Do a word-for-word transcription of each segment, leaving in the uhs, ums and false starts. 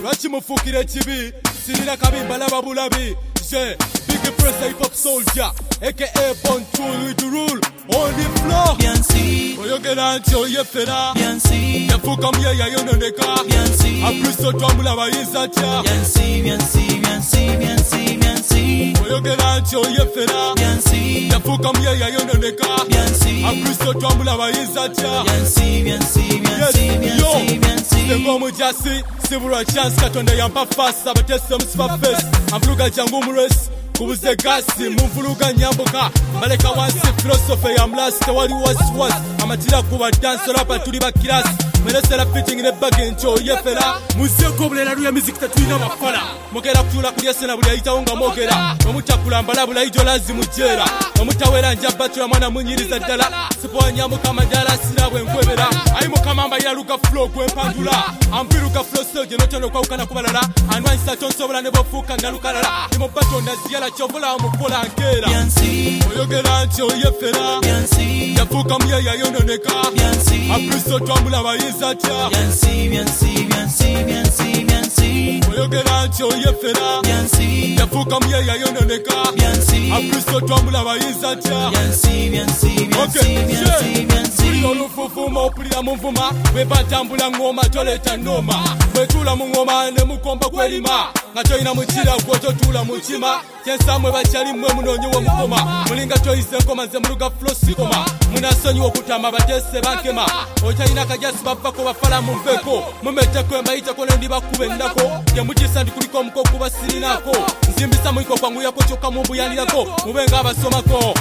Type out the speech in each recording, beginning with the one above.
lwaki mufukire kibi sirina kabimba n'ababulabi je big press hip hop soldier aka Born True to rule on the floor Biansi oyogera nti oyefera Biansi yafuuka muyeya yononeka Biansi akristo twambula bayinza tya Biansi Biansi Biansi Biansi Biansi oyogera nti oyefera Biansi yafuuka muyeya yononeka Biansi akristo twambula bayinza tya Biansi Biansi Biansi Biansi Biansi senga omujasi sibulwa chance katonda yampa fast abatese musifa face amvuluga jangu umuresi kubuze gasi mumvuluga nyambuka maleka wansi philosophy ya mlasi tewali wasiwasi amatira kuba dance rapa tuli bakirasi meresera fitting ne bag ncho yefera muzeko bulera ruya music tatwina mafala mogera kutula kulya sena buli ayita unga mogera omutakula mbala bula ijo lazimu jera omutawera njaba tula mwana munyiriza ddala sipo nyambuka mandala sirabwe nkwebera ayi mukamamba ya luka flow kwempandula ambiruka flow stage notono kwa ukana kubalala anwansa tonsobola ne bofuka ngalukalala imo batonda ziyala chovola mukola nkera Biansi oyogera nti oyefera Biansi yafuuka muyeya yononeka Biansi akristo twambula bayinza tya Biansi Biansi Biansi Biansi Biansi oyogera nti oyefera Biansi yafuuka muyeya yononeka Biansi akristo twambula bayinza tya Biansi Biansi Biansi Biansi Biansi buli oluvuvuma opulira mu nvuma bwe batambula ngoma toleeta noma bwetuula mu ngoma ne mukomba kwelima nga toyina mukira gwo totuula mu kima kyensamwe bakyali mmwe munoonyewo mukoma mulinga toyise enkoma nze muluga flosikoma munasonyiwa okutama batese bankema okyalina kajasi bavako bafala mu nveko mumeteko embayiteko nendi bakuba ennako temukisa ndi kuliko omuko kubasirinako nzimbisa mwiko kwanguyako kyokka mumbuyanirako mube nga abasomako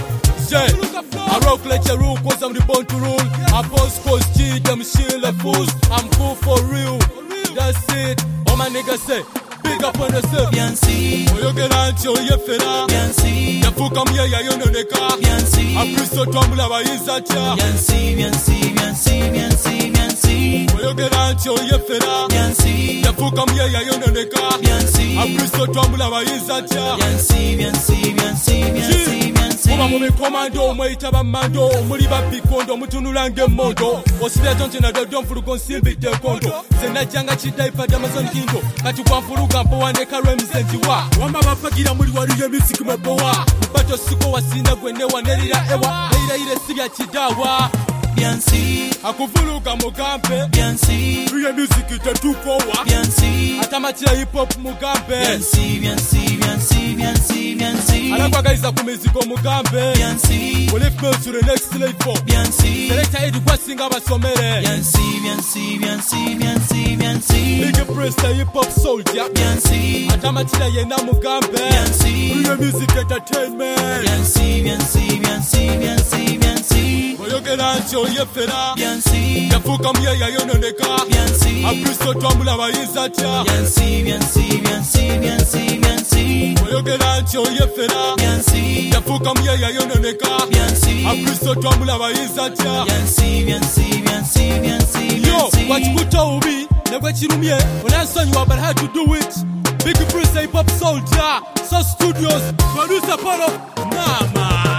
I rock like a rule cause I'm the born to rule I post cause G, them shield the fools I'm cool for real, that's it all my niggas say, big up on yourself Biansi oyogera nti oyefera Biansi yafuuka muyeya yononeka Biansi akristo twambula bayinza tya Biansi Biansi Biansi Biansi Biansi oyogera nti oyefera Biansi yafuuka muyeya yononeka Biansi akristo twambula bayinza tya Biansi Biansi Biansi Biansi muba mu bikomando omweyita bammando omuli babikondo mutunula ng'emmondo osibira tontena doddo nfulugo nsimbidde enkondo zenajjanga kidaifa damazon kindo kati gwanfuluga mpowaneka lwemize njiwa wamba bapagira muli waliyo music mebowa mubato siko wasina gwenne wanerira ewa neyirayire sibya kidaawa Biansi akuvuluga mugambe Biansi tuye music tetukowa Biansi atamatira hip hop mugambe Biansi Biansi Biansi Biansi Biansi alakwagaliza ku mizigo mugambe Biansi will lift me to the next level Biansi selector edi kwasinga basomere Biansi Biansi Biansi Biansi Biansi big press hip hop soldier Biansi atamatira yena mugambe Biansi tuye music entertainment Biansi Biansi Biansi Biansi Biansi oyogera nti oyefera Biansi yafuuka muyeya yononeka Biansi akristo twambula bayinza tya Biansi Biansi Biansi Biansi Biansi oyogera nti oyefera Biansi yafuuka muyeya yononeka Biansi akristo twambula bayinza tya Biansi Biansi Biansi Biansi yo wakikuta obi negwe kirumye onansonyiwa but how to do it big prince hip hop soldier so studios producer Polo mama